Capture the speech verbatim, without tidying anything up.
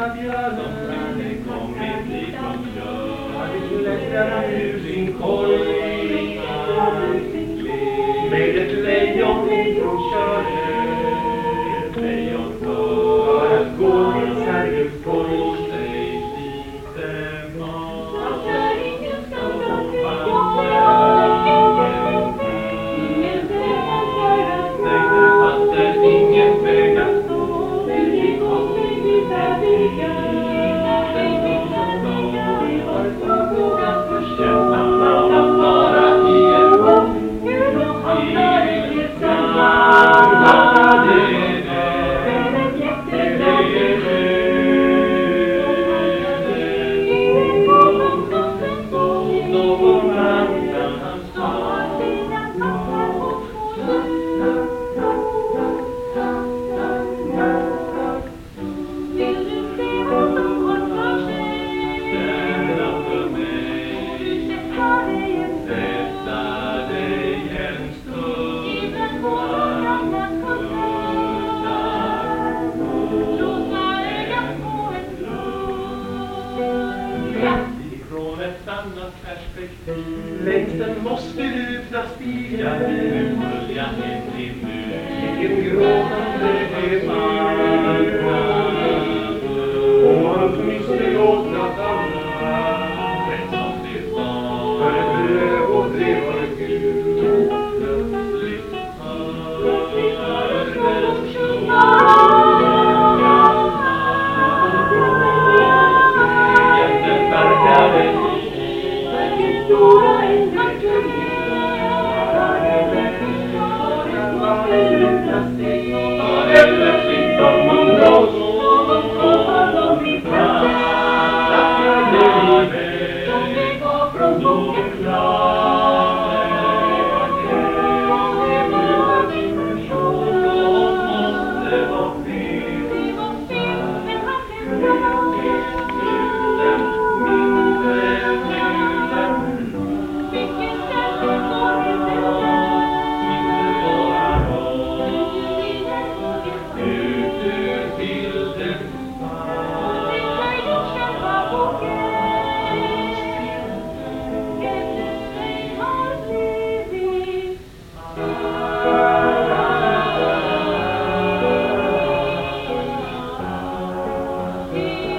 bruna björnen som hade kommit ifrån Björn hade klättrat ur sin korg med ett lejon ifrån körde ett lejon för att gå till Sergels torg sig lite mat varför ingen ska dra ingen väg att föra nej det fattar ingen väg att gå vi kom till vita vigar längs den mossbelupna stiga nu följa hem till nu vilken gråtande är och allt missbelåtna alla men som det var för ett bröd och det var Gud och plötsligt hör den sjunga jätten verkade stora en vacker Thank you.